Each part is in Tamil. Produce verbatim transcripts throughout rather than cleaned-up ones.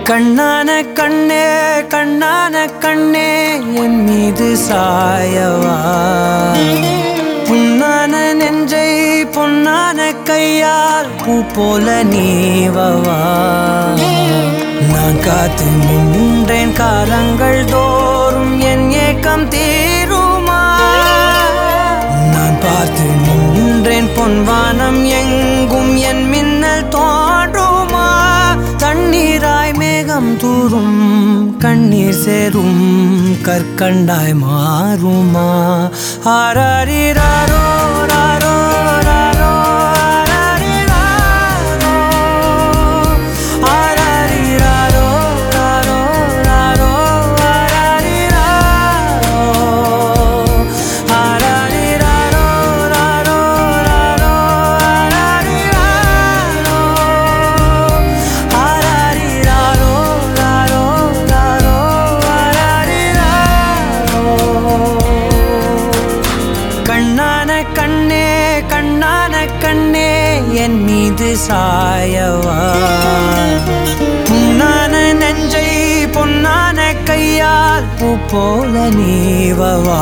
கண்ணான கண்ணே கண்ணான கண்ணே என் மீது சாயவா புண்ணான நெஞ்சை பொன்னான கையால் பூ போல நீவவா நான் காத்து நின்றேன் காலங்கள் தோறும் என் ஏக்கம் தீருமா நான் பார்த்து நின்றேன் பொன்வானம் எங்கும் என் மின்னல் தோன்றுமா தண்ணீராய் மேகம் தூரும் கண்ணீர் சேரும் கற்கண்டாய் மாறுமா ஆராரிராரோ ராரோ ராரோ ஆராரிராரோ ராரோ ராரோ ஆராரிராரோ ராரோ ராரோ ஆராரிராரோ ராரோ ராரோ கண்ணான கண்ணே கண்ணான கண்ணே என் மீது சாயவா புண்ணான நெஞ்சை பொன்னான கையால் பூ போல நீவவா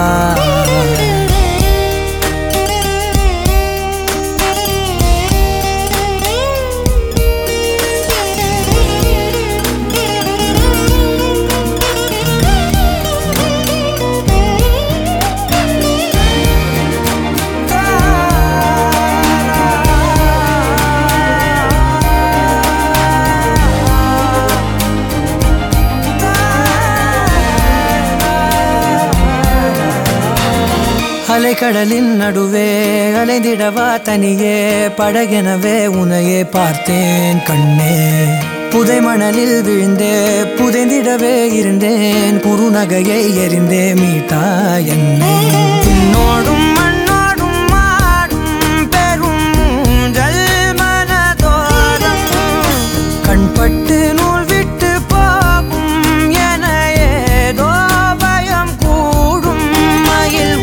அலைக்கடலின் நடுவே அலைந்திடவா தனியே படகெனவே உனையே பார்த்தேன் கண்ணே புதை மணலில் விழுந்தே புதைந்திடவே இருந்தேன் குறுநகையை எறிந்தே மீட்டா என்னை உன்னோடும் மண்ணோடும் மாடும் பெரும் ஊஞ்சல் மனதோரம் கண்பட்டு நூல் விட்டு போகும் என ஏதோ பயம் கூடும் மயில்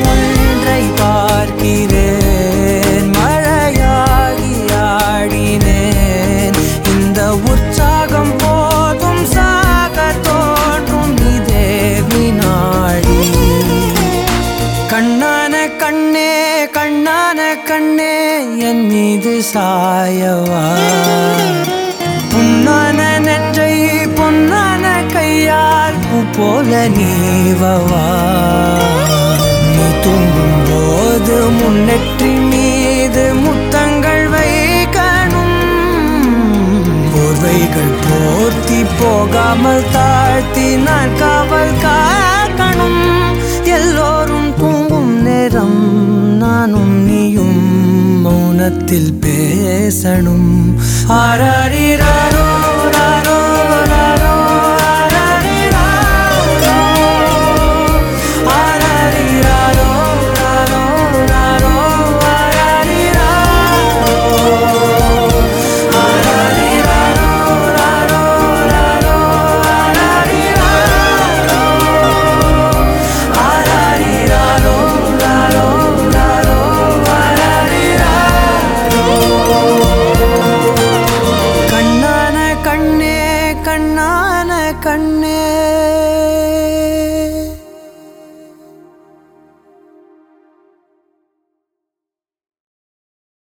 பார்க்கிறேன் மழையாகி ஆடினேன் இந்த உற்சாகம் போதும் சாக தோன்றும் இதே வினாடி கண்ணான கண்ணே கண்ணான கண்ணே என் மீது சாயவா புண்ணான நெஞ்சை பொன்னான கையால் பூ போல நீவவா நீ தூங்கும் போது முன்னெற்றி மீது முத்தங்கள் வைக்கணும் போர்வைகள் போர்த்தி போகாமல் தாழ்த்தி நான் காவல் காக்கணும் எல்லோரும் தூங்கும் நேரம் நானும் நீயும் மௌனத்தில் பேசணும் ஆராரிராரோ